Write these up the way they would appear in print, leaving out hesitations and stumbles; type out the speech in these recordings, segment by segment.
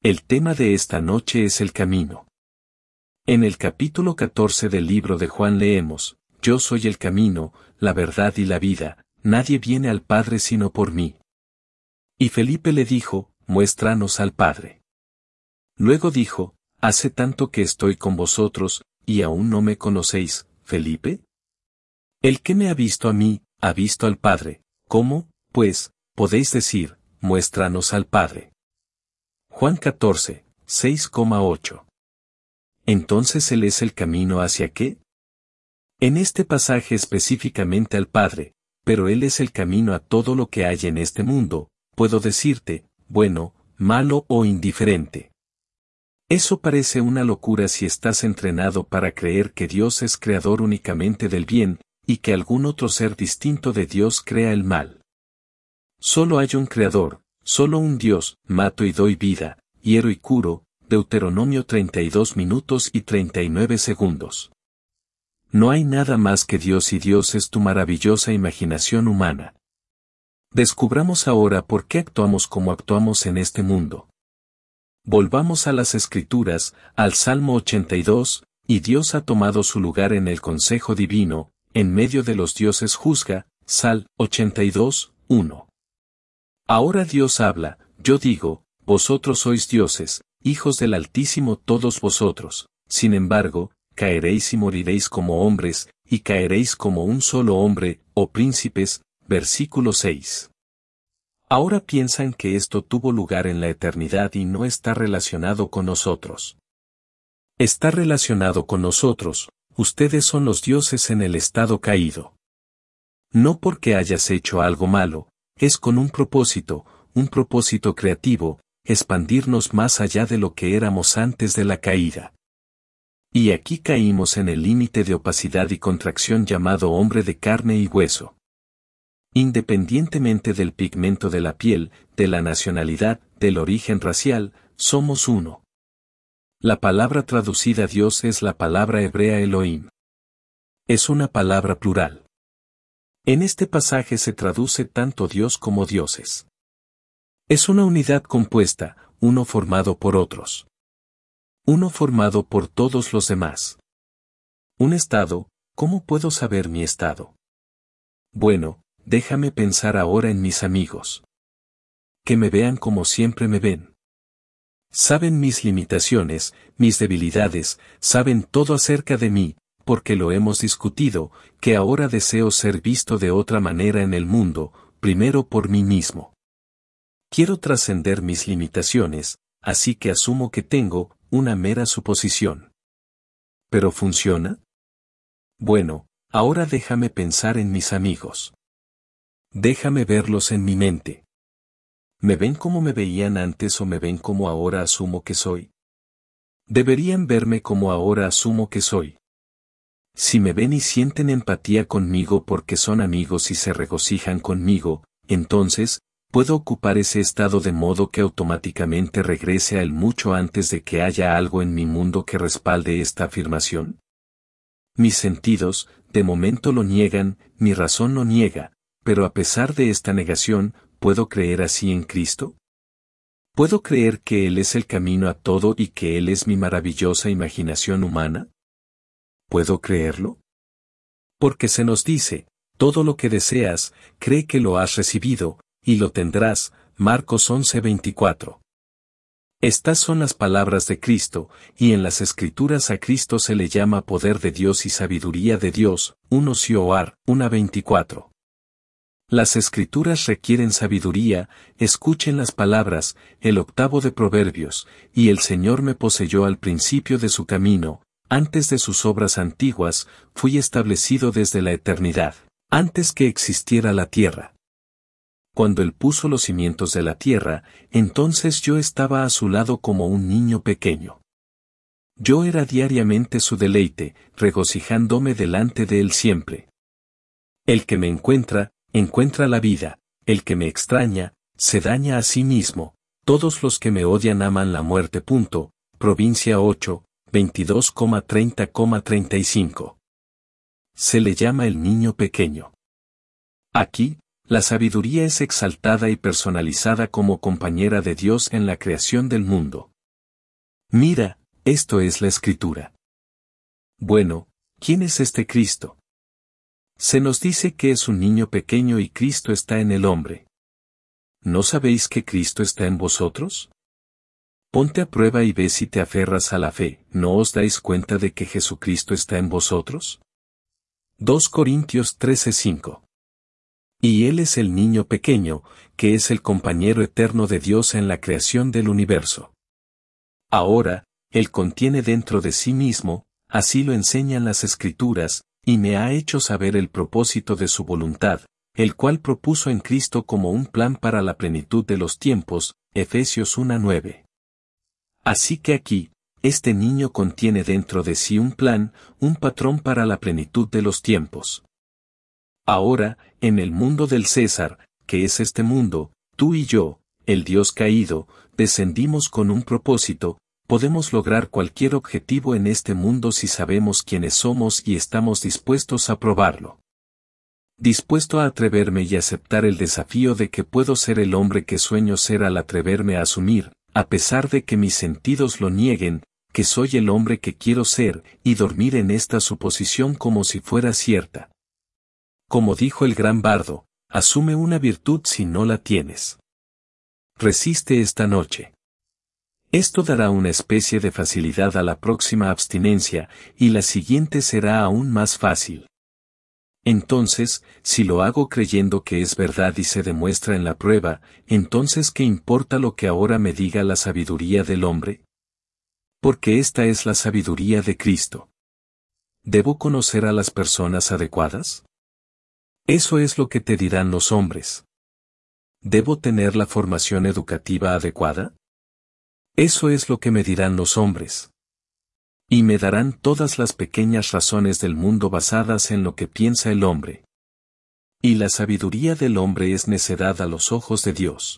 El tema de esta noche es el camino. En el capítulo 14 del libro de Juan leemos, Yo soy el camino, la verdad y la vida, nadie viene al Padre sino por mí. Y Felipe le dijo, Muéstranos al Padre. Luego dijo, Hace tanto que estoy con vosotros, y aún no me conocéis, Felipe. El que me ha visto a mí, ha visto al Padre. ¿Cómo, pues, podéis decir, Muéstranos al Padre? Juan 14, 6,8. Entonces Él es el camino ¿hacia qué? En este pasaje específicamente al Padre, pero Él es el camino a todo lo que hay en este mundo, puedo decirte, bueno, malo o indiferente. Eso parece una locura si estás entrenado para creer que Dios es creador únicamente del bien, y que algún otro ser distinto de Dios crea el mal. Solo hay un creador, solo un Dios, mato y doy vida, hiero y curo, Deuteronomio 32 minutos y 39 segundos. No hay nada más que Dios y Dios es tu maravillosa imaginación humana. Descubramos ahora por qué actuamos como actuamos en este mundo. Volvamos a las Escrituras, al Salmo 82, y Dios ha tomado su lugar en el consejo divino, en medio de los dioses juzga, Sal 82, 1. Ahora Dios habla, yo digo, vosotros sois dioses, hijos del Altísimo todos vosotros, sin embargo, caeréis y moriréis como hombres, y caeréis como un solo hombre, oh príncipes, versículo 6. Ahora piensan que esto tuvo lugar en la eternidad y no está relacionado con nosotros. Está relacionado con nosotros, ustedes son los dioses en el estado caído. No porque hayas hecho algo malo, es con un propósito creativo, expandirnos más allá de lo que éramos antes de la caída. Y aquí caímos en el límite de opacidad y contracción llamado hombre de carne y hueso. Independientemente del pigmento de la piel, de la nacionalidad, del origen racial, somos uno. La palabra traducida Dios es la palabra hebrea Elohim. Es una palabra plural. En este pasaje se traduce tanto Dios como dioses. Es una unidad compuesta, uno formado por otros. Uno formado por todos los demás. Un estado, ¿cómo puedo saber mi estado? Bueno, déjame pensar ahora en mis amigos. Que me vean como siempre me ven. Saben mis limitaciones, mis debilidades, saben todo acerca de mí, porque lo hemos discutido, que ahora deseo ser visto de otra manera en el mundo, primero por mí mismo. Quiero trascender mis limitaciones, así que asumo que tengo una mera suposición. ¿Pero funciona? Bueno, ahora déjame pensar en mis amigos. Déjame verlos en mi mente. ¿Me ven como me veían antes o me ven como ahora asumo que soy? Deberían verme como ahora asumo que soy. Si me ven y sienten empatía conmigo porque son amigos y se regocijan conmigo, entonces, ¿puedo ocupar ese estado de modo que automáticamente regrese a él mucho antes de que haya algo en mi mundo que respalde esta afirmación? Mis sentidos, de momento lo niegan, mi razón lo niega, pero a pesar de esta negación, ¿puedo creer así en Cristo? ¿Puedo creer que Él es el camino a todo y que Él es mi maravillosa imaginación humana? ¿Puedo creerlo? Porque se nos dice, todo lo que deseas, cree que lo has recibido, y lo tendrás, Marcos 11:24. Estas son las palabras de Cristo, y en las Escrituras a Cristo se le llama poder de Dios y sabiduría de Dios, 1 Sioar 1:24. Las Escrituras requieren sabiduría, escuchen las palabras, el octavo de Proverbios, y el Señor me poseyó al principio de su camino, antes de sus obras antiguas, fui establecido desde la eternidad, antes que existiera la tierra. Cuando Él puso los cimientos de la tierra, entonces yo estaba a su lado como un niño pequeño. Yo era diariamente su deleite, regocijándome delante de Él siempre. El que me encuentra la vida, el que me extraña, se daña a sí mismo, todos los que me odian aman la muerte. Provincia 8, 22,30,35. Se le llama el niño pequeño. Aquí, la sabiduría es exaltada y personalizada como compañera de Dios en la creación del mundo. Mira, esto es la Escritura. Bueno, ¿quién es este Cristo? Se nos dice que es un niño pequeño y Cristo está en el hombre. ¿No sabéis que Cristo está en vosotros? Ponte a prueba y ve si te aferras a la fe. ¿No os dais cuenta de que Jesucristo está en vosotros? 2 Corintios 13:5. Y Él es el niño pequeño, que es el compañero eterno de Dios en la creación del universo. Ahora, Él contiene dentro de sí mismo, así lo enseñan las Escrituras, y me ha hecho saber el propósito de su voluntad, el cual propuso en Cristo como un plan para la plenitud de los tiempos, Efesios 1:9. Así que aquí, este niño contiene dentro de sí un plan, un patrón para la plenitud de los tiempos. Ahora, en el mundo del César, que es este mundo, tú y yo, el Dios caído, descendimos con un propósito. Podemos lograr cualquier objetivo en este mundo si sabemos quiénes somos y estamos dispuestos a probarlo. Dispuesto a atreverme y aceptar el desafío de que puedo ser el hombre que sueño ser al atreverme a asumir, a pesar de que mis sentidos lo nieguen, que soy el hombre que quiero ser, y dormir en esta suposición como si fuera cierta. Como dijo el gran bardo, asume una virtud si no la tienes. Resiste esta noche. Esto dará una especie de facilidad a la próxima abstinencia, y la siguiente será aún más fácil. Entonces, si lo hago creyendo que es verdad y se demuestra en la prueba, entonces ¿qué importa lo que ahora me diga la sabiduría del hombre? Porque esta es la sabiduría de Cristo. ¿Debo conocer a las personas adecuadas? Eso es lo que te dirán los hombres. ¿Debo tener la formación educativa adecuada? Eso es lo que me dirán los hombres. Y me darán todas las pequeñas razones del mundo basadas en lo que piensa el hombre. Y la sabiduría del hombre es necedad a los ojos de Dios.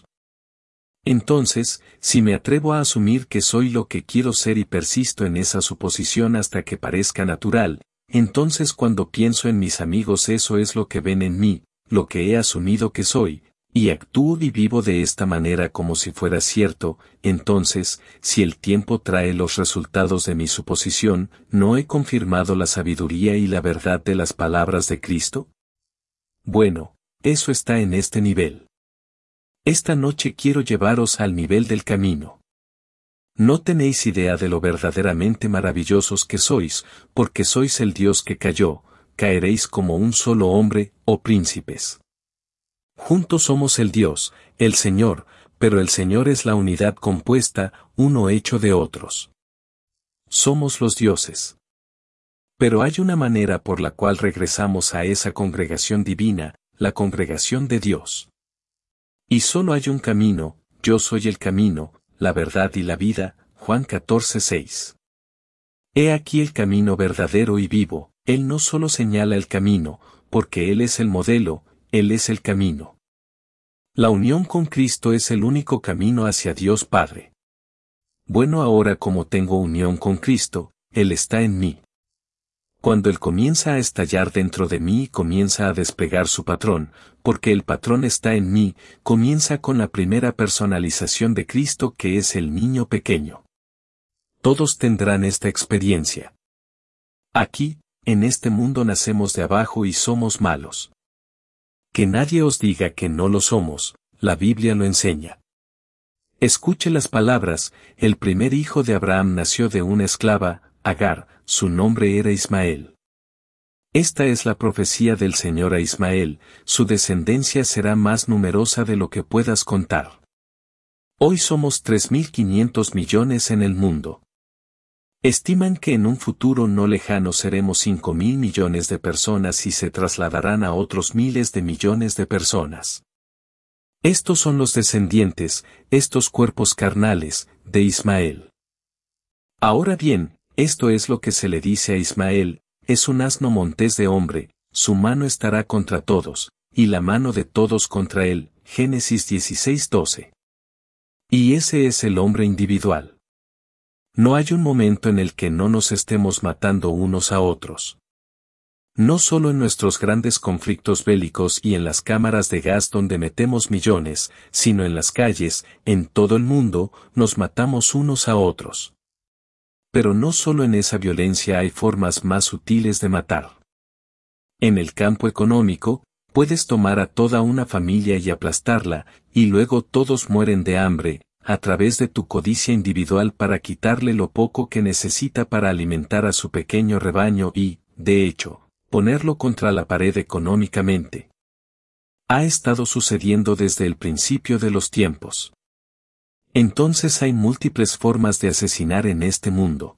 Entonces, si me atrevo a asumir que soy lo que quiero ser y persisto en esa suposición hasta que parezca natural, entonces cuando pienso en mis amigos eso es lo que ven en mí, lo que he asumido que soy, y actúo y vivo de esta manera como si fuera cierto, entonces, si el tiempo trae los resultados de mi suposición, ¿no he confirmado la sabiduría y la verdad de las palabras de Cristo? Bueno, eso está en este nivel. Esta noche quiero llevaros al nivel del camino. No tenéis idea de lo verdaderamente maravillosos que sois, porque sois el Dios que cayó, caeréis como un solo hombre, oh príncipes. Juntos somos el Dios, el Señor, pero el Señor es la unidad compuesta, uno hecho de otros. Somos los dioses. Pero hay una manera por la cual regresamos a esa congregación divina, la congregación de Dios. Y solo hay un camino, yo soy el camino, la verdad y la vida, Juan 14:6. He aquí el camino verdadero y vivo, Él no solo señala el camino, porque Él es el modelo, Él es el camino. La unión con Cristo es el único camino hacia Dios Padre. Bueno, ahora como tengo unión con Cristo, Él está en mí. Cuando Él comienza a estallar dentro de mí y comienza a despegar su patrón, porque el patrón está en mí, comienza con la primera personalización de Cristo que es el niño pequeño. Todos tendrán esta experiencia. Aquí, en este mundo nacemos de abajo y somos malos. Que nadie os diga que no lo somos, la Biblia lo enseña. Escuche las palabras, el primer hijo de Abraham nació de una esclava, Agar, su nombre era Ismael. Esta es la profecía del Señor a Ismael, su descendencia será más numerosa de lo que puedas contar. Hoy somos 3.500 millones en el mundo. Estiman que en un futuro no lejano seremos 5.000 millones de personas y se trasladarán a otros miles de millones de personas. Estos son los descendientes, estos cuerpos carnales, de Ismael. Ahora bien, esto es lo que se le dice a Ismael, es un asno montés de hombre, su mano estará contra todos, y la mano de todos contra él, Génesis 16:12. Y ese es el hombre individual. No hay un momento en el que no nos estemos matando unos a otros. No solo en nuestros grandes conflictos bélicos y en las cámaras de gas donde metemos millones, sino en las calles, en todo el mundo, nos matamos unos a otros. Pero no solo en esa violencia hay formas más sutiles de matar. En el campo económico, puedes tomar a toda una familia y aplastarla, y luego todos mueren de hambre, a través de tu codicia individual para quitarle lo poco que necesita para alimentar a su pequeño rebaño y, de hecho, ponerlo contra la pared económicamente. Ha estado sucediendo desde el principio de los tiempos. Entonces hay múltiples formas de asesinar en este mundo.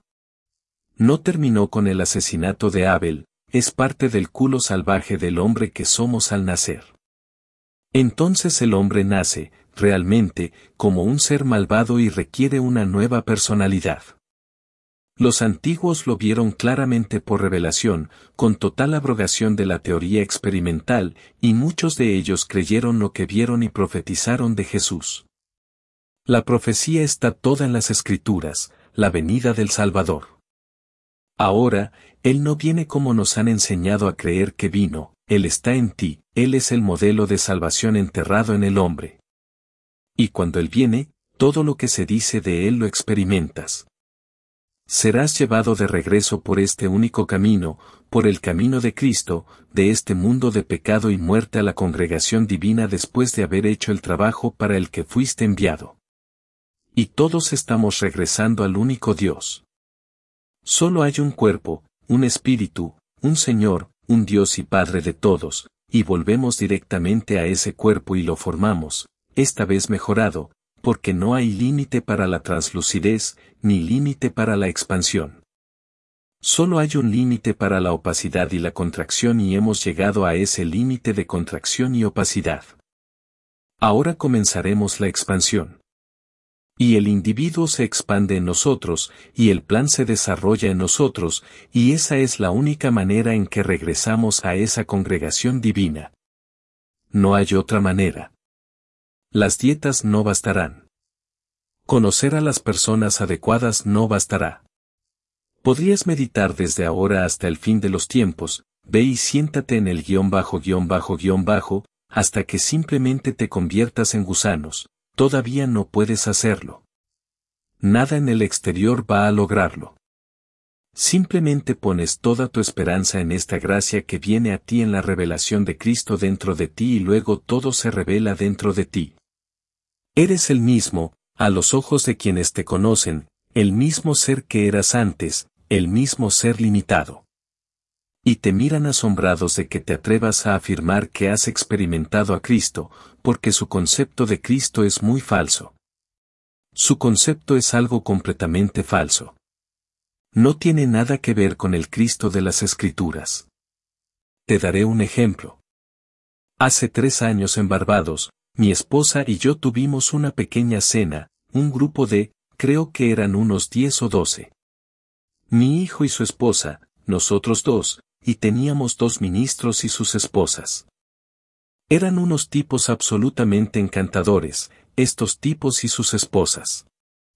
No terminó con el asesinato de Abel, es parte del culo salvaje del hombre que somos al nacer. Entonces el hombre nace, realmente, como un ser malvado y requiere una nueva personalidad. Los antiguos lo vieron claramente por revelación, con total abrogación de la teoría experimental, y muchos de ellos creyeron lo que vieron y profetizaron de Jesús. La profecía está toda en las Escrituras, la venida del Salvador. Ahora, Él no viene como nos han enseñado a creer que vino, Él está en ti, Él es el modelo de salvación enterrado en el hombre. Y cuando Él viene, todo lo que se dice de Él lo experimentas. Serás llevado de regreso por este único camino, por el camino de Cristo, de este mundo de pecado y muerte a la congregación divina después de haber hecho el trabajo para el que fuiste enviado. Y todos estamos regresando al único Dios. Solo hay un cuerpo, un espíritu, un Señor, un Dios y Padre de todos, y volvemos directamente a ese cuerpo y lo formamos, esta vez mejorado, porque no hay límite para la translucidez, ni límite para la expansión. Solo hay un límite para la opacidad y la contracción y hemos llegado a ese límite de contracción y opacidad. Ahora comenzaremos la expansión. Y el individuo se expande en nosotros, y el plan se desarrolla en nosotros, y esa es la única manera en que regresamos a esa congregación divina. No hay otra manera. Las dietas no bastarán. Conocer a las personas adecuadas no bastará. Podrías meditar desde ahora hasta el fin de los tiempos, ve y siéntate en el ___, hasta que simplemente te conviertas en gusanos, todavía no puedes hacerlo. Nada en el exterior va a lograrlo. Simplemente pones toda tu esperanza en esta gracia que viene a ti en la revelación de Cristo dentro de ti y luego todo se revela dentro de ti. Eres el mismo, a los ojos de quienes te conocen, el mismo ser que eras antes, el mismo ser limitado. Y te miran asombrados de que te atrevas a afirmar que has experimentado a Cristo, porque su concepto de Cristo es muy falso. Su concepto es algo completamente falso. No tiene nada que ver con el Cristo de las Escrituras. Te daré un ejemplo. Hace 3 años en Barbados, mi esposa y yo tuvimos una pequeña cena, un grupo de, creo que eran unos 10 o 12. Mi hijo y su esposa, nosotros 2, y teníamos 2 ministros y sus esposas. Eran unos tipos absolutamente encantadores, estos tipos y sus esposas.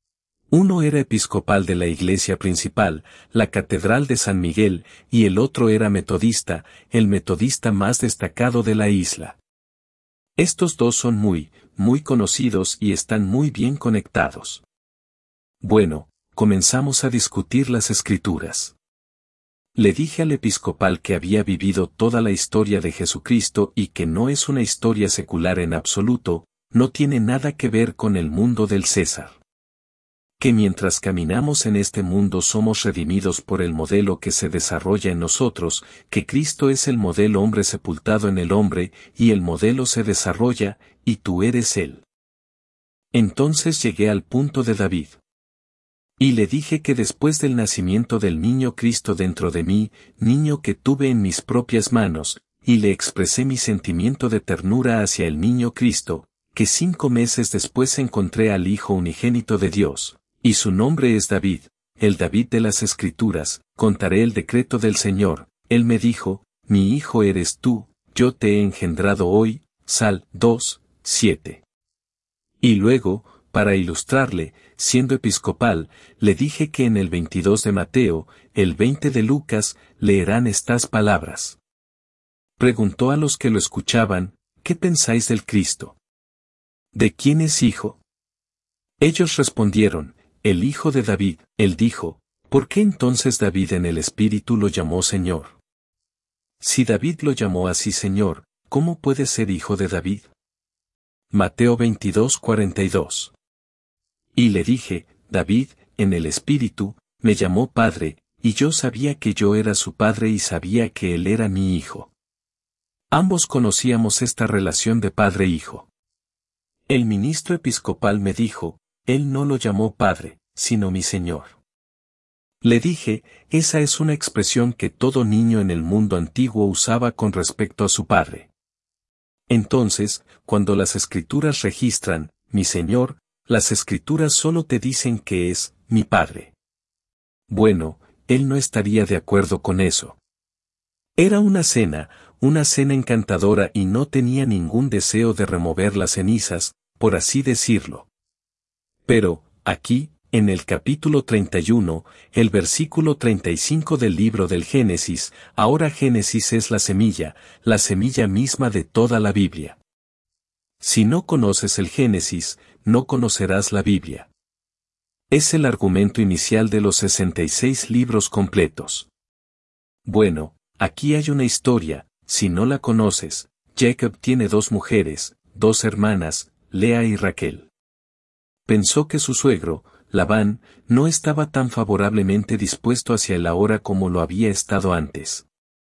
Uno era episcopal de la iglesia principal, la Catedral de San Miguel, y el otro era metodista, el metodista más destacado de la isla. Estos 2 son muy conocidos y están muy bien conectados. Bueno, comenzamos a discutir las Escrituras. Le dije al episcopal que había vivido toda la historia de Jesucristo y que no es una historia secular en absoluto, no tiene nada que ver con el mundo del César. Que mientras caminamos en este mundo somos redimidos por el modelo que se desarrolla en nosotros, que Cristo es el modelo hombre sepultado en el hombre, y el modelo se desarrolla, y tú eres Él. Entonces llegué al punto de David. Y le dije que después del nacimiento del niño Cristo dentro de mí, niño que tuve en mis propias manos, y le expresé mi sentimiento de ternura hacia el niño Cristo, que 5 meses después encontré al Hijo unigénito de Dios. Y su nombre es David, el David de las Escrituras, contaré el decreto del Señor. Él me dijo, mi hijo eres tú, yo te he engendrado hoy, Sal 2:7. Y luego, para ilustrarle, siendo episcopal, le dije que en el 22 de Mateo, el 20 de Lucas, leerán estas palabras. Preguntó a los que lo escuchaban, ¿qué pensáis del Cristo? ¿De quién es hijo? Ellos respondieron, el hijo de David. Él dijo, ¿Por qué entonces David en el Espíritu lo llamó Señor? Si David lo llamó así Señor, ¿cómo puede ser hijo de David? Mateo 22:42. Y le dije, David, en el Espíritu, me llamó Padre, y yo sabía que yo era su Padre y sabía que él era mi Hijo. Ambos conocíamos esta relación de padre-hijo. El ministro episcopal me dijo, él no lo llamó Padre, sino mi Señor. Le dije, esa es una expresión que todo niño en el mundo antiguo usaba con respecto a su padre. Entonces, cuando las Escrituras registran, mi Señor, las Escrituras solo te dicen que es, mi Padre. Bueno, él no estaría de acuerdo con eso. Era una cena encantadora y no tenía ningún deseo de remover las cenizas, por así decirlo. Pero, aquí, en el capítulo 31, el versículo 35 del libro del Génesis, ahora Génesis es la semilla misma de toda la Biblia. Si no conoces el Génesis, no conocerás la Biblia. Es el argumento inicial de los 66 libros completos. Bueno, aquí hay una historia, si no la conoces, Jacob tiene dos mujeres, dos hermanas, Lea y Raquel. Pensó que su suegro, Labán, no estaba tan favorablemente dispuesto hacia él ahora como lo había estado antes.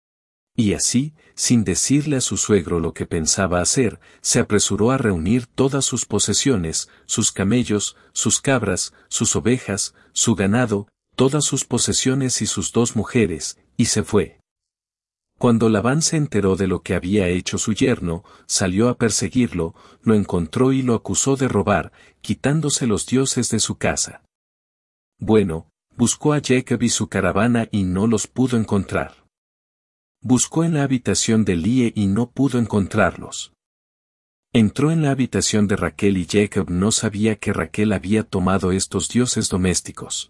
Y así, sin decirle a su suegro lo que pensaba hacer, se apresuró a reunir todas sus posesiones, sus camellos, sus cabras, sus ovejas, su ganado, todas sus posesiones y sus dos mujeres, y se fue. Cuando Labán se enteró de lo que había hecho su yerno, salió a perseguirlo, lo encontró y lo acusó de robar, quitándose los dioses de su casa. Bueno, buscó a Jacob y su caravana y no los pudo encontrar. Buscó en la habitación de Lie y no pudo encontrarlos. Entró en la habitación de Raquel y Jacob no sabía que Raquel había tomado estos dioses domésticos.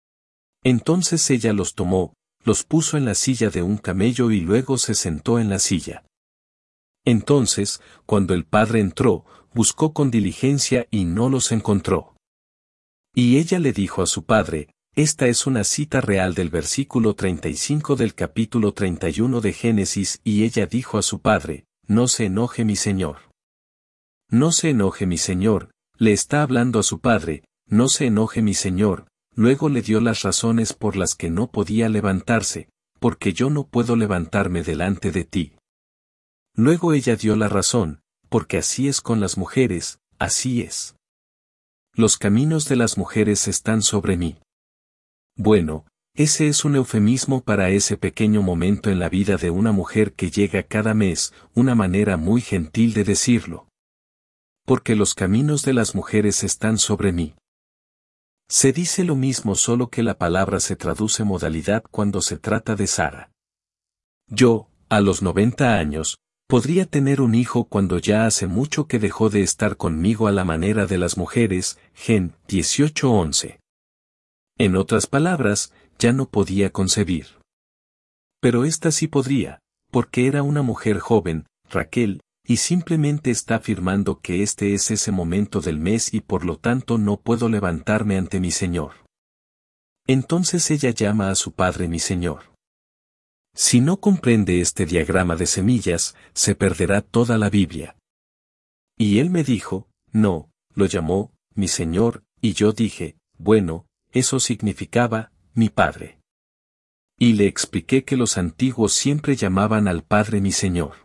Entonces ella los tomó, los puso en la silla de un camello y luego se sentó en la silla. Entonces, cuando el padre entró, buscó con diligencia y no los encontró. Y ella le dijo a su padre, esta es una cita real del versículo 35 del capítulo 31 de Génesis, y ella dijo a su padre, no se enoje mi señor. No se enoje mi señor, le está hablando a su padre, no se enoje mi señor. Luego le dio las razones por las que no podía levantarse, porque yo no puedo levantarme delante de ti. Luego ella dio la razón, porque así es con las mujeres, así es. Los caminos de las mujeres están sobre mí. Bueno, ese es un eufemismo para ese pequeño momento en la vida de una mujer que llega cada mes, una manera muy gentil de decirlo. Porque los caminos de las mujeres están sobre mí. Se dice lo mismo solo que la palabra se traduce modalidad cuando se trata de Sara. Yo, a los 90 años, podría tener un hijo cuando ya hace mucho que dejó de estar conmigo a la manera de las mujeres, Gen 18:11. En otras palabras, ya no podía concebir. Pero esta sí podría, porque era una mujer joven, Raquel, y simplemente está afirmando que este es ese momento del mes y por lo tanto no puedo levantarme ante mi Señor. Entonces ella llama a su padre mi Señor. Si no comprende este diagrama de semillas, se perderá toda la Biblia. Y él me dijo, no, lo llamó, mi Señor, y yo dije, bueno, eso significaba, mi Padre. Y le expliqué que los antiguos siempre llamaban al Padre mi Señor.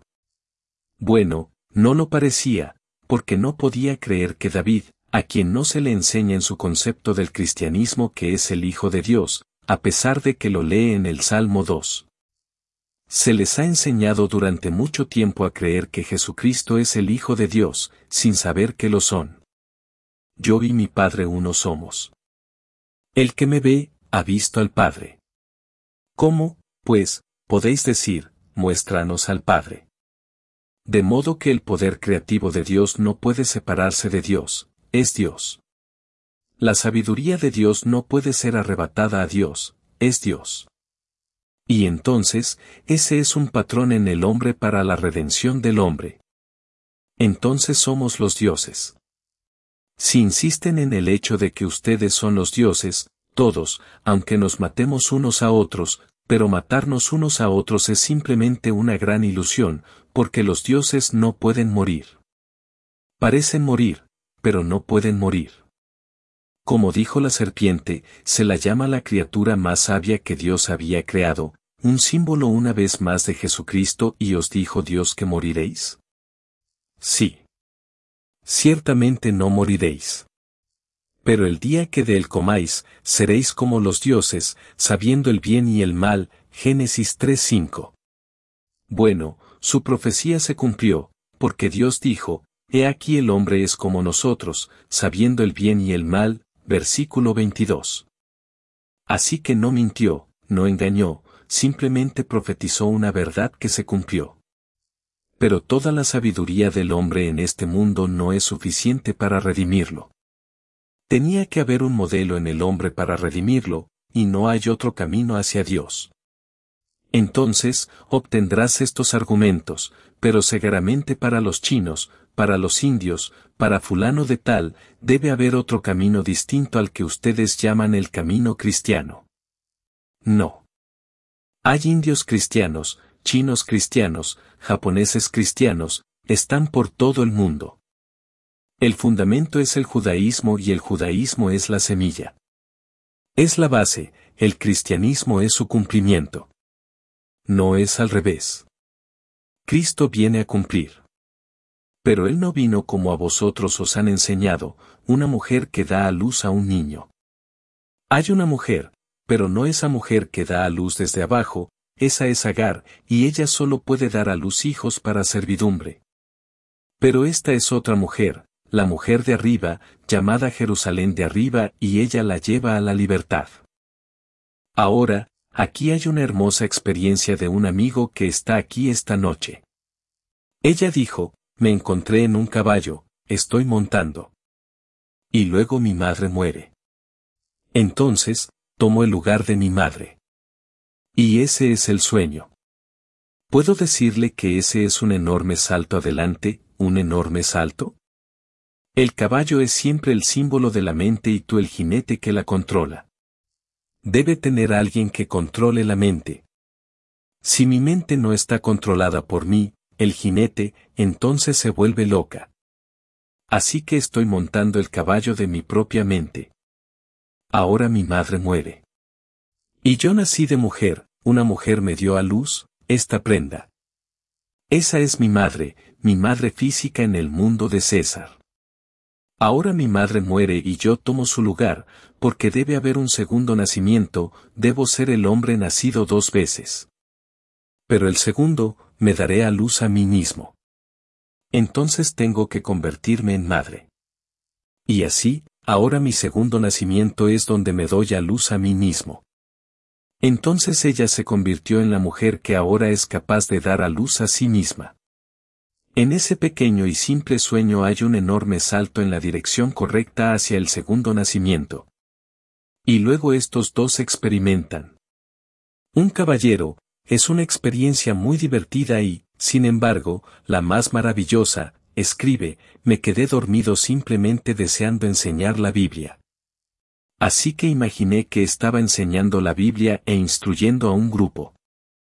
Bueno, no lo parecía, porque no podía creer que David, a quien no se le enseña en su concepto del cristianismo que es el Hijo de Dios, a pesar de que lo lee en el Salmo 2. Se les ha enseñado durante mucho tiempo a creer que Jesucristo es el Hijo de Dios, sin saber que lo son. Yo y mi Padre uno somos. El que me ve, ha visto al Padre. ¿Cómo, pues, podéis decir, muéstranos al Padre? De modo que el poder creativo de Dios no puede separarse de Dios, es Dios. La sabiduría de Dios no puede ser arrebatada a Dios, es Dios. Y entonces, ese es un patrón en el hombre para la redención del hombre. Entonces somos los dioses. Si insisten en el hecho de que ustedes son los dioses, todos, aunque nos matemos unos a otros, pero matarnos unos a otros es simplemente una gran ilusión, porque los dioses no pueden morir. Parecen morir, pero no pueden morir. Como dijo la serpiente, se la llama la criatura más sabia que Dios había creado, un símbolo una vez más de Jesucristo, y os dijo Dios que moriréis. Sí. Ciertamente no moriréis. Pero el día que de él comáis, seréis como los dioses, sabiendo el bien y el mal, Génesis 3:5. Bueno, su profecía se cumplió, porque Dios dijo, he aquí el hombre es como nosotros, sabiendo el bien y el mal, versículo 22. Así que no mintió, no engañó, simplemente profetizó una verdad que se cumplió. Pero toda la sabiduría del hombre en este mundo no es suficiente para redimirlo. Tenía que haber un modelo en el hombre para redimirlo, y no hay otro camino hacia Dios. Entonces, obtendrás estos argumentos, pero severamente para los chinos, para los indios, para fulano de tal, debe haber otro camino distinto al que ustedes llaman el camino cristiano. No. Hay indios cristianos, chinos cristianos, japoneses cristianos, están por todo el mundo. El fundamento es el judaísmo y el judaísmo es la semilla. Es la base, el cristianismo es su cumplimiento. No es al revés. Cristo viene a cumplir. Pero Él no vino como a vosotros os han enseñado, una mujer que da a luz a un niño. Hay una mujer, pero no esa mujer que da a luz desde abajo, esa es Agar, y ella solo puede dar a luz hijos para servidumbre. Pero esta es otra mujer, la mujer de arriba, llamada Jerusalén de arriba, y ella la lleva a la libertad. Ahora, aquí hay una hermosa experiencia de un amigo que está aquí esta noche. Ella dijo, me encontré en un caballo, estoy montando. Y luego mi madre muere. Entonces, tomo el lugar de mi madre. Y ese es el sueño. ¿Puedo decirle que ese es un enorme salto adelante, un enorme salto? El caballo es siempre el símbolo de la mente y tú el jinete que la controla. Debe tener alguien que controle la mente. Si mi mente no está controlada por mí, el jinete, entonces se vuelve loca. Así que estoy montando el caballo de mi propia mente. Ahora mi madre muere. Y yo nací de mujer, una mujer me dio a luz, esta prenda. Esa es mi madre física en el mundo de César. Ahora mi madre muere y yo tomo su lugar, porque debe haber un segundo nacimiento, debo ser el hombre nacido 2 veces. Pero el segundo, me daré a luz a mí mismo. Entonces tengo que convertirme en madre. Y así, ahora mi segundo nacimiento es donde me doy a luz a mí mismo. Entonces ella se convirtió en la mujer que ahora es capaz de dar a luz a sí misma. En ese pequeño y simple sueño hay un enorme salto en la dirección correcta hacia el segundo nacimiento. Y luego estos dos experimentan. Un caballero, es una experiencia muy divertida y, sin embargo, la más maravillosa, escribe, me quedé dormido simplemente deseando enseñar la Biblia. Así que imaginé que estaba enseñando la Biblia e instruyendo a un grupo.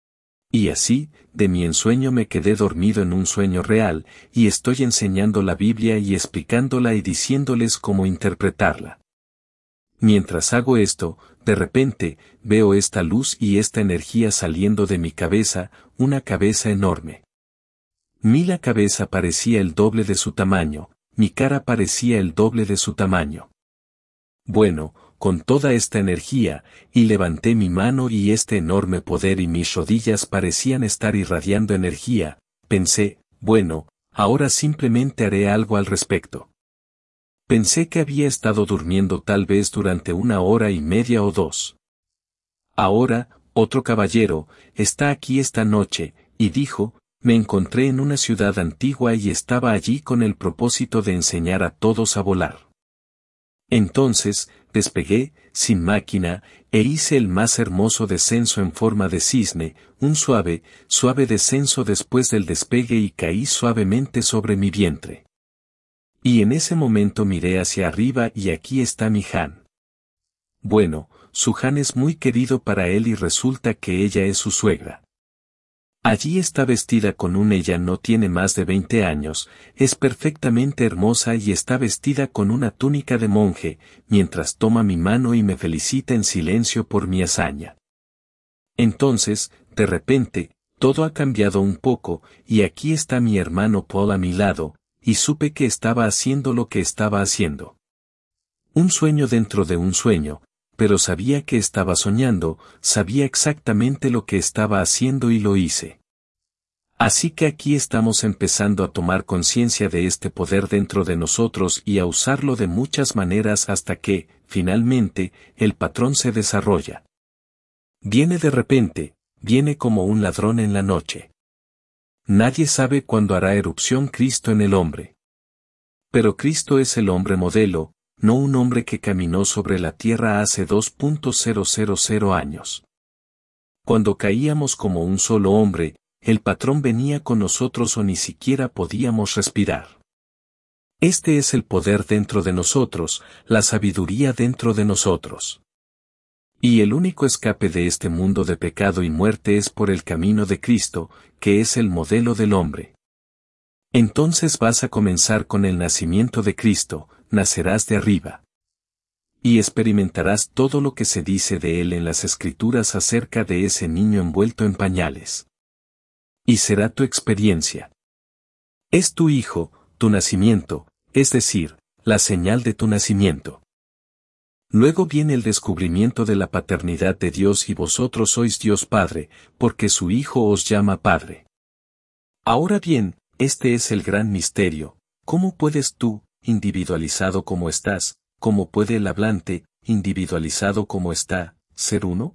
Y así, de mi ensueño me quedé dormido en un sueño real, y estoy enseñando la Biblia y explicándola y diciéndoles cómo interpretarla. Mientras hago esto, de repente, veo esta luz y esta energía saliendo de mi cabeza, una cabeza enorme. La cabeza parecía el doble de su tamaño, mi cara parecía el doble de su tamaño. Bueno, con toda esta energía, y levanté mi mano y este enorme poder y mis rodillas parecían estar irradiando energía, pensé, bueno, ahora simplemente haré algo al respecto. Pensé que había estado durmiendo tal vez durante 1 hora y media o 2. Ahora, otro caballero, está aquí esta noche, y dijo, me encontré en una ciudad antigua y estaba allí con el propósito de enseñar a todos a volar. Entonces, despegué, sin máquina, e hice el más hermoso descenso en forma de cisne, un suave, suave descenso después del despegue y caí suavemente sobre mi vientre. Y en ese momento miré hacia arriba y aquí está mi Han. Bueno, Suhan es muy querido para él y resulta que ella es su suegra. Allí está vestida con ella no tiene más de 20 años, es perfectamente hermosa y está vestida con una túnica de monje, mientras toma mi mano y me felicita en silencio por mi hazaña. Entonces, de repente, todo ha cambiado un poco, y aquí está mi hermano Paul a mi lado, y supe que estaba haciendo lo que estaba haciendo. Un sueño dentro de un sueño, pero sabía que estaba soñando, sabía exactamente lo que estaba haciendo y lo hice. Así que aquí estamos empezando a tomar conciencia de este poder dentro de nosotros y a usarlo de muchas maneras hasta que, finalmente, el patrón se desarrolla. Viene de repente, viene como un ladrón en la noche. Nadie sabe cuándo hará erupción Cristo en el hombre. Pero Cristo es el hombre modelo, no un hombre que caminó sobre la tierra hace 2.000 años. Cuando caíamos como un solo hombre, el patrón venía con nosotros o ni siquiera podíamos respirar. Este es el poder dentro de nosotros, la sabiduría dentro de nosotros. Y el único escape de este mundo de pecado y muerte es por el camino de Cristo, que es el modelo del hombre. Entonces vas a comenzar con el nacimiento de Cristo, nacerás de arriba. Y experimentarás todo lo que se dice de él en las Escrituras acerca de ese niño envuelto en pañales. Y será tu experiencia. Es tu hijo, tu nacimiento, es decir, la señal de tu nacimiento. Luego viene el descubrimiento de la paternidad de Dios y vosotros sois Dios Padre, porque su Hijo os llama Padre. Ahora bien, este es el gran misterio. ¿Cómo puedes tú, individualizado como estás, cómo puede el hablante, individualizado como está, ser uno?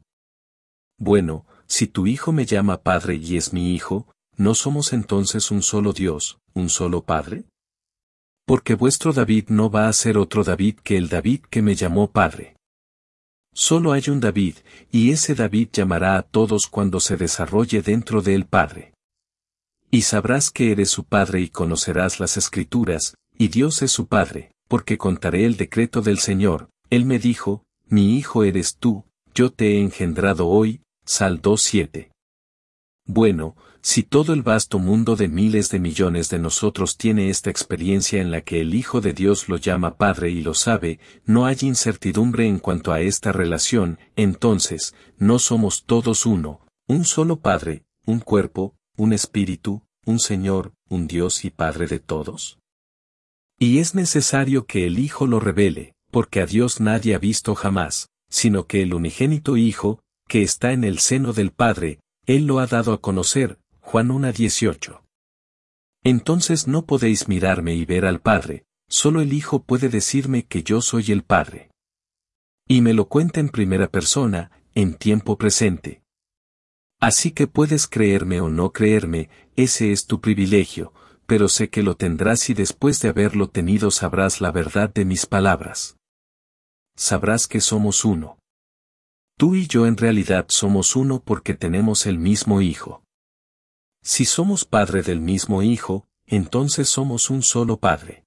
Bueno, si tu Hijo me llama Padre y es mi Hijo, ¿no somos entonces un solo Dios, un solo Padre? Porque vuestro David no va a ser otro David que el David que me llamó Padre. Solo hay un David, y ese David llamará a todos cuando se desarrolle dentro de él Padre. Y sabrás que eres su Padre y conocerás las Escrituras, y Dios es su Padre, porque contaré el decreto del Señor. Él me dijo, mi hijo eres tú, yo te he engendrado hoy, Sal 2:7. Bueno, si todo el vasto mundo de miles de millones de nosotros tiene esta experiencia en la que el Hijo de Dios lo llama Padre y lo sabe, no hay incertidumbre en cuanto a esta relación, entonces, ¿no somos todos uno, un solo Padre, un cuerpo, un espíritu, un Señor, un Dios y Padre de todos? Y es necesario que el Hijo lo revele, porque a Dios nadie ha visto jamás, sino que el unigénito Hijo, que está en el seno del Padre, Él lo ha dado a conocer, Juan 1:18. Entonces no podéis mirarme y ver al Padre, solo el Hijo puede decirme que yo soy el Padre. Y me lo cuenta en primera persona, en tiempo presente. Así que puedes creerme o no creerme, ese es tu privilegio, pero sé que lo tendrás y después de haberlo tenido sabrás la verdad de mis palabras. Sabrás que somos uno. Tú y yo en realidad somos uno porque tenemos el mismo Hijo. Si somos padre del mismo Hijo, entonces somos un solo Padre.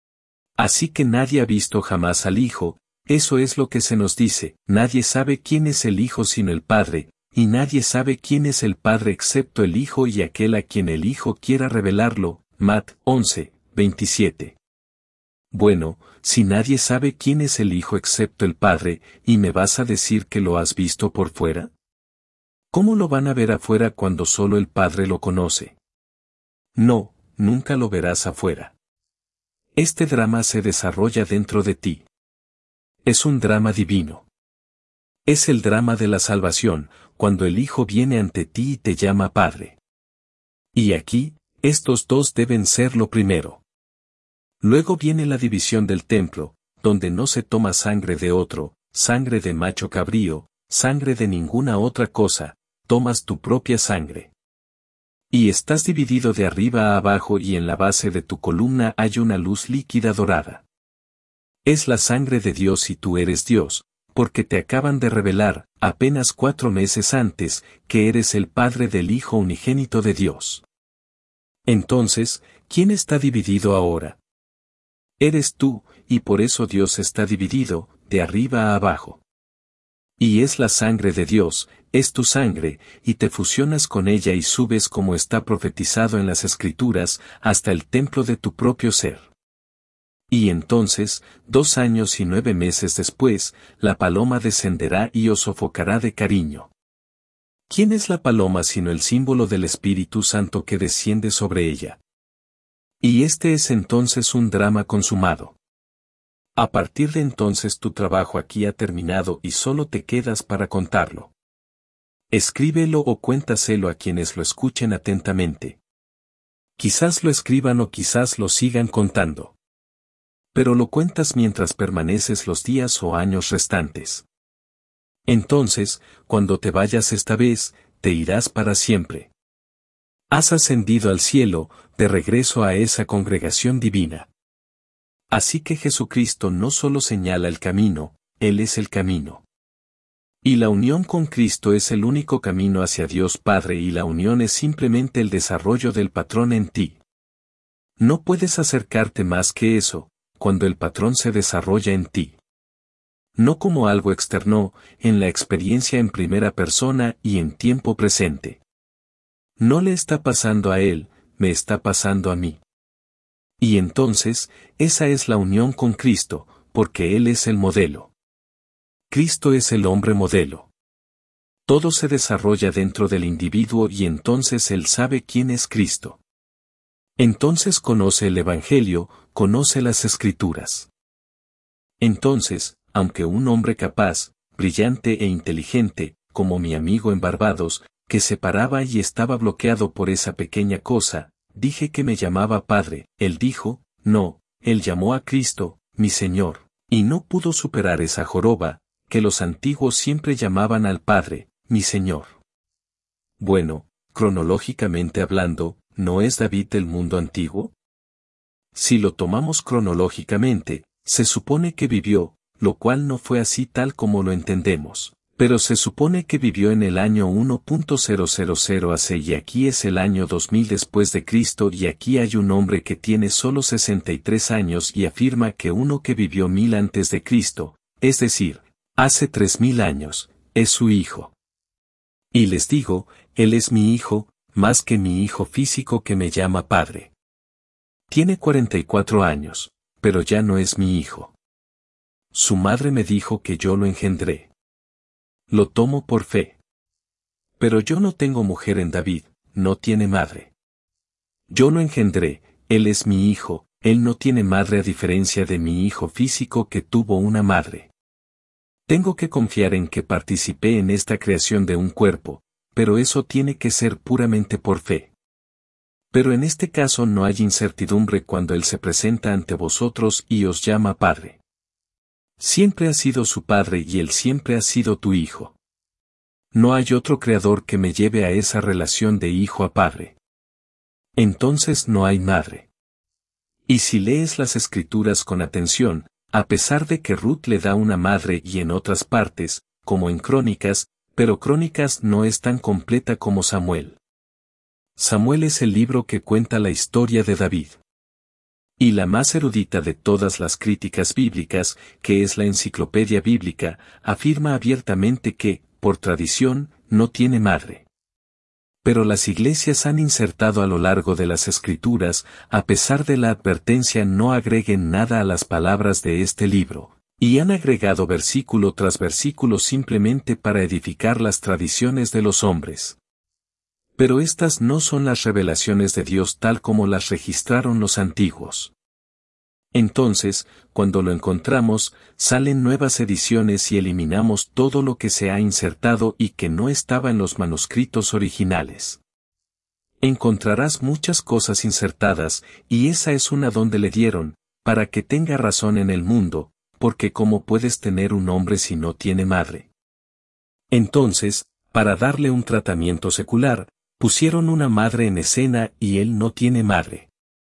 Así que nadie ha visto jamás al Hijo, eso es lo que se nos dice, nadie sabe quién es el Hijo sino el Padre, y nadie sabe quién es el Padre excepto el Hijo y aquel a quien el Hijo quiera revelarlo, Mat 11:27. Bueno, si nadie sabe quién es el Hijo excepto el Padre, ¿y me vas a decir que lo has visto por fuera? ¿Cómo lo van a ver afuera cuando solo el Padre lo conoce? No, nunca lo verás afuera. Este drama se desarrolla dentro de ti. Es un drama divino. Es el drama de la salvación, cuando el Hijo viene ante ti y te llama Padre. Y aquí, estos dos deben ser lo primero. Luego viene la división del templo, donde no se toma sangre de otro, sangre de macho cabrío, sangre de ninguna otra cosa, tomas tu propia sangre. Y estás dividido de arriba a abajo y en la base de tu columna hay una luz líquida dorada. Es la sangre de Dios y tú eres Dios, porque te acaban de revelar, apenas 4 meses antes, que eres el Padre del Hijo unigénito de Dios. Entonces, ¿quién está dividido ahora? Eres tú, y por eso Dios está dividido, de arriba a abajo. Y es la sangre de Dios, es tu sangre, y te fusionas con ella y subes como está profetizado en las Escrituras, hasta el templo de tu propio ser. Y entonces, 2 años y 9 meses después, la paloma descenderá y os sofocará de cariño. ¿Quién es la paloma sino el símbolo del Espíritu Santo que desciende sobre ella? Y este es entonces un drama consumado. A partir de entonces tu trabajo aquí ha terminado y solo te quedas para contarlo. Escríbelo o cuéntaselo a quienes lo escuchen atentamente. Quizás lo escriban o quizás lo sigan contando. Pero lo cuentas mientras permaneces los días o años restantes. Entonces, cuando te vayas esta vez, te irás para siempre. Has ascendido al cielo, de regreso a esa congregación divina. Así que Jesucristo no solo señala el camino, Él es el camino. Y la unión con Cristo es el único camino hacia Dios Padre y la unión es simplemente el desarrollo del patrón en ti. No puedes acercarte más que eso, cuando el patrón se desarrolla en ti. No como algo externo, en la experiencia en primera persona y en tiempo presente. No le está pasando a él, me está pasando a mí. Y entonces, esa es la unión con Cristo, porque Él es el modelo. Cristo es el hombre modelo. Todo se desarrolla dentro del individuo y entonces él sabe quién es Cristo. Entonces conoce el Evangelio, conoce las Escrituras. Entonces, aunque un hombre capaz, brillante e inteligente, como mi amigo en Barbados, que se paraba y estaba bloqueado por esa pequeña cosa, dije que me llamaba Padre, él dijo, no, él llamó a Cristo, mi Señor, y no pudo superar esa joroba, que los antiguos siempre llamaban al Padre, mi Señor. Bueno, cronológicamente hablando, ¿no es David del mundo antiguo? Si lo tomamos cronológicamente, se supone que vivió, lo cual no fue así tal como lo entendemos. Pero se supone que vivió en el año 1.000 AC y aquí es el año 2000 después de Cristo y aquí hay un hombre que tiene solo 63 años y afirma que uno que vivió 1000 antes de Cristo, es decir, hace 3000 años, es su hijo. Y les digo, él es mi hijo, más que mi hijo físico que me llama padre. Tiene 44 años, pero ya no es mi hijo. Su madre me dijo que yo lo engendré. Lo tomo por fe. Pero yo no tengo mujer en David, no tiene madre. Yo lo engendré, él es mi hijo, él no tiene madre a diferencia de mi hijo físico que tuvo una madre. Tengo que confiar en que participé en esta creación de un cuerpo, pero eso tiene que ser puramente por fe. Pero en este caso no hay incertidumbre cuando Él se presenta ante vosotros y os llama Padre. Siempre ha sido su Padre y Él siempre ha sido tu Hijo. No hay otro creador que me lleve a esa relación de hijo a padre. Entonces no hay madre. Y si lees las Escrituras con atención, a pesar de que Ruth le da una madre y en otras partes, como en Crónicas, pero Crónicas no es tan completa como Samuel. Samuel es el libro que cuenta la historia de David. Y la más erudita de todas las críticas bíblicas, que es la Enciclopedia Bíblica, afirma abiertamente que, por tradición, no tiene madre. Pero las iglesias han insertado a lo largo de las Escrituras, a pesar de la advertencia no agreguen nada a las palabras de este libro, y han agregado versículo tras versículo simplemente para edificar las tradiciones de los hombres. Pero estas no son las revelaciones de Dios tal como las registraron los antiguos. Entonces, cuando lo encontramos, salen nuevas ediciones y eliminamos todo lo que se ha insertado y que no estaba en los manuscritos originales. Encontrarás muchas cosas insertadas, y esa es una donde le dieron, para que tenga razón en el mundo, porque ¿cómo puedes tener un hombre si no tiene madre? Entonces, para darle un tratamiento secular, pusieron una madre en escena y él no tiene madre.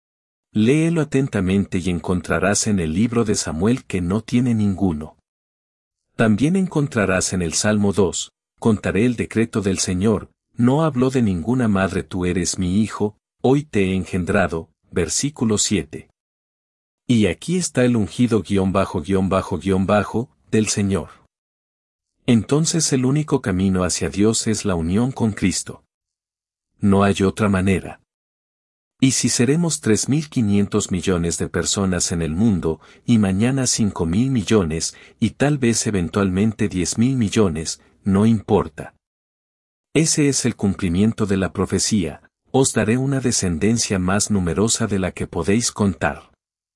Léelo atentamente y encontrarás en el libro de Samuel que no tiene ninguno. También encontrarás en el Salmo 2, contaré el decreto del Señor, no habló de ninguna madre tú eres mi hijo, hoy te he engendrado, versículo 7. Y aquí está el ungido ____ del Señor. Entonces el único camino hacia Dios es la unión con Cristo. No hay otra manera. Y si seremos 3.500 millones de personas en el mundo, y mañana 5.000 millones, y tal vez eventualmente 10.000 millones, no importa. Ese es el cumplimiento de la profecía: os daré una descendencia más numerosa de la que podéis contar.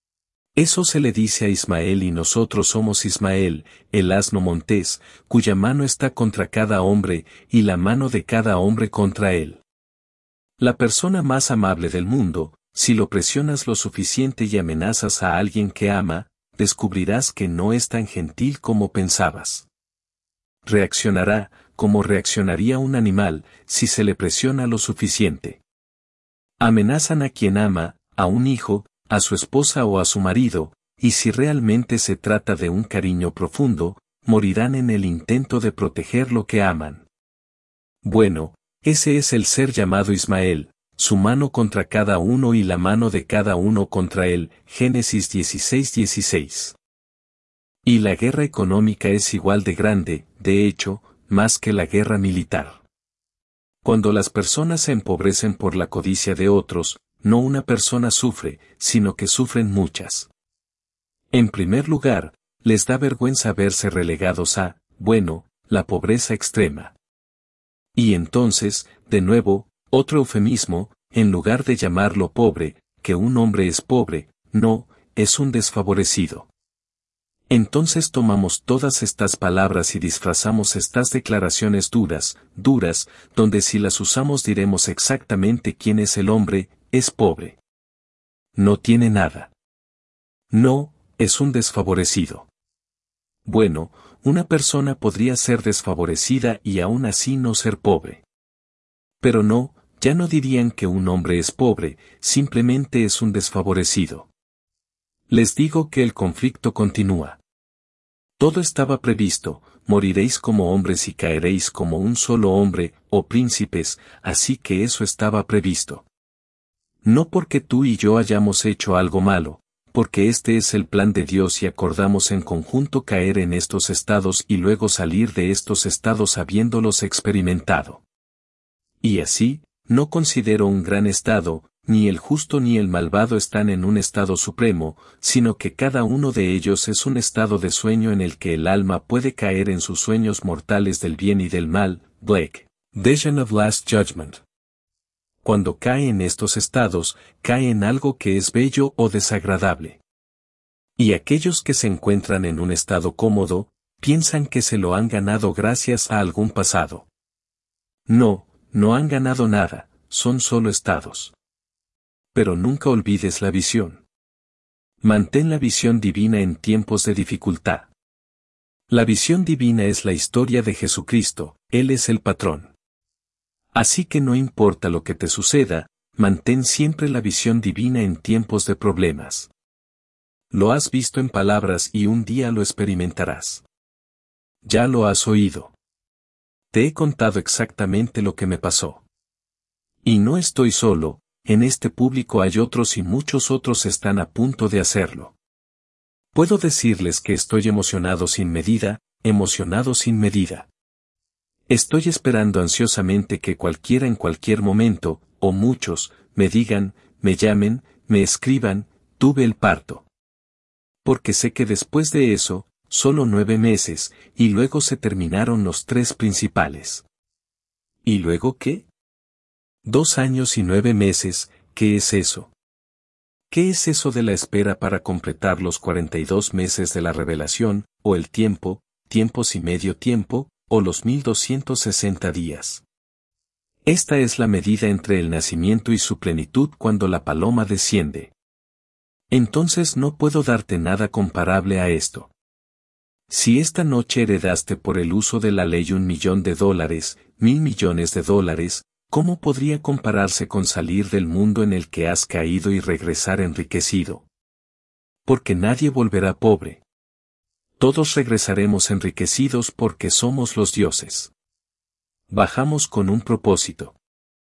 Eso se le dice a Ismael, y nosotros somos Ismael, el asno montés, cuya mano está contra cada hombre, y la mano de cada hombre contra él. La persona más amable del mundo, si lo presionas lo suficiente y amenazas a alguien que ama, descubrirás que no es tan gentil como pensabas. Reaccionará, como reaccionaría un animal, si se le presiona lo suficiente. Amenazan a quien ama, a un hijo, a su esposa o a su marido, y si realmente se trata de un cariño profundo, morirán en el intento de proteger lo que aman. Bueno, ese es el ser llamado Ismael, su mano contra cada uno y la mano de cada uno contra él, Génesis 16:16. Y la guerra económica es igual de grande, de hecho, más que la guerra militar. Cuando las personas se empobrecen por la codicia de otros, no una persona sufre, sino que sufren muchas. En primer lugar, les da vergüenza verse relegados a, la pobreza extrema. Y entonces, de nuevo, otro eufemismo, en lugar de llamarlo pobre, que un hombre es pobre, no, es un desfavorecido. Entonces tomamos todas estas palabras y disfrazamos estas declaraciones duras, donde si las usamos diremos exactamente quién es el hombre: es pobre. No tiene nada. No, es un desfavorecido. Bueno, una persona podría ser desfavorecida y aún así no ser pobre. Pero no, ya no dirían que un hombre es pobre, simplemente es un desfavorecido. Les digo que el conflicto continúa. Todo estaba previsto: moriréis como hombres y caeréis como un solo hombre, oh príncipes, así que eso estaba previsto. No porque tú y yo hayamos hecho algo malo, porque este es el plan de Dios y acordamos en conjunto caer en estos estados y luego salir de estos estados habiéndolos experimentado. Y así, no considero un gran estado, ni el justo ni el malvado están en un estado supremo, sino que cada uno de ellos es un estado de sueño en el que el alma puede caer en sus sueños mortales del bien y del mal. Blake, Vision of Last Judgment. Cuando cae en estos estados, cae en algo que es bello o desagradable. Y aquellos que se encuentran en un estado cómodo, piensan que se lo han ganado gracias a algún pasado. No, no han ganado nada, son solo estados. Pero nunca olvides la visión. Mantén la visión divina en tiempos de dificultad. La visión divina es la historia de Jesucristo, Él es el patrón. Así que no importa lo que te suceda, mantén siempre la visión divina en tiempos de problemas. Lo has visto en palabras y un día lo experimentarás. Ya lo has oído. Te he contado exactamente lo que me pasó. Y no estoy solo, en este público hay otros y muchos otros están a punto de hacerlo. Puedo decirles que estoy emocionado sin medida, Estoy esperando ansiosamente que cualquiera en cualquier momento, o muchos, me digan, me llamen, me escriban: tuve el parto. Porque sé que después de eso, solo 9 meses, y luego se terminaron los 3 principales. ¿Y luego qué? 2 años y 9 meses, ¿qué es eso? ¿Qué es eso de la espera para completar los 42 meses de la revelación, o el tiempo, tiempos y medio tiempo, o los 1260 días? Esta es la medida entre el nacimiento y su plenitud cuando la paloma desciende. Entonces no puedo darte nada comparable a esto. Si esta noche heredaste por el uso de la ley $1 millón, $1.000 millones, ¿cómo podría compararse con salir del mundo en el que has caído y regresar enriquecido? Porque nadie volverá pobre. Todos regresaremos enriquecidos porque somos los dioses. Bajamos con un propósito.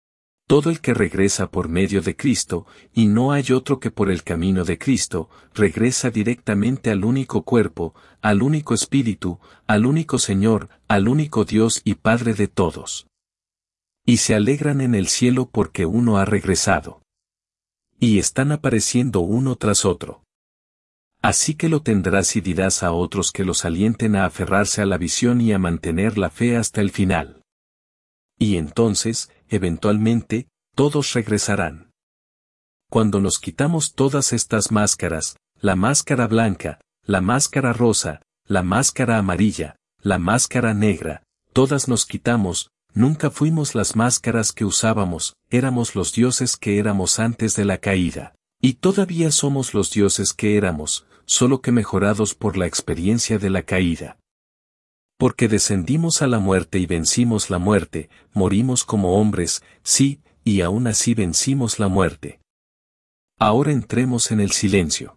Todo el que regresa por medio de Cristo, y no hay otro que por el camino de Cristo, regresa directamente al único cuerpo, al único Espíritu, al único Señor, al único Dios y Padre de todos. Y se alegran en el cielo porque uno ha regresado. Y están apareciendo uno tras otro. Así que lo tendrás y dirás a otros que los alienten a aferrarse a la visión y a mantener la fe hasta el final. Y entonces, eventualmente, todos regresarán. Cuando nos quitamos todas estas máscaras, la máscara blanca, la máscara rosa, la máscara amarilla, la máscara negra, todas nos quitamos, nunca fuimos las máscaras que usábamos, éramos los dioses que éramos antes de la caída. Y todavía somos los dioses que éramos, solo que mejorados por la experiencia de la caída. Porque descendimos a la muerte y vencimos la muerte, morimos como hombres, sí, y aún así vencimos la muerte. Ahora entremos en el silencio.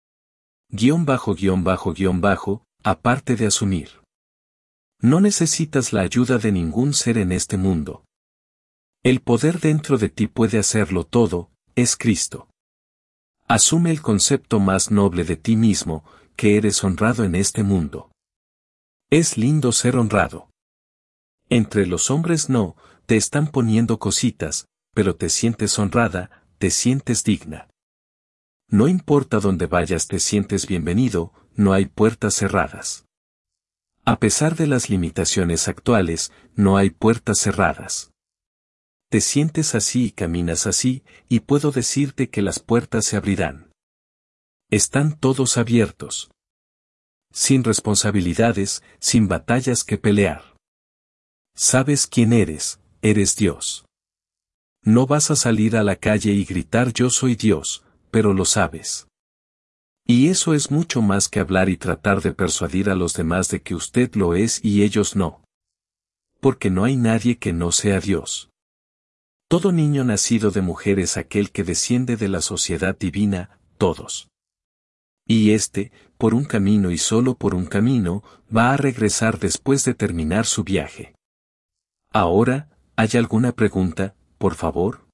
Aparte de asumir. No necesitas la ayuda de ningún ser en este mundo. El poder dentro de ti puede hacerlo todo, es Cristo. Asume el concepto más noble de ti mismo, que eres honrado en este mundo. Es lindo ser honrado. Entre los hombres no, te están poniendo cositas, pero te sientes honrada, te sientes digna. No importa dónde vayas, te sientes bienvenido, no hay puertas cerradas. A pesar de las limitaciones actuales, no hay puertas cerradas. Te sientes así y caminas así, y puedo decirte que las puertas se abrirán. Están todos abiertos. Sin responsabilidades, sin batallas que pelear. Sabes quién eres, eres Dios. No vas a salir a la calle y gritar yo soy Dios, pero lo sabes. Y eso es mucho más que hablar y tratar de persuadir a los demás de que usted lo es y ellos no. Porque no hay nadie que no sea Dios. Todo niño nacido de mujer es aquel que desciende de la sociedad divina, todos. Y por un camino y solo por un camino, va a regresar después de terminar su viaje. Ahora, ¿hay alguna pregunta, por favor?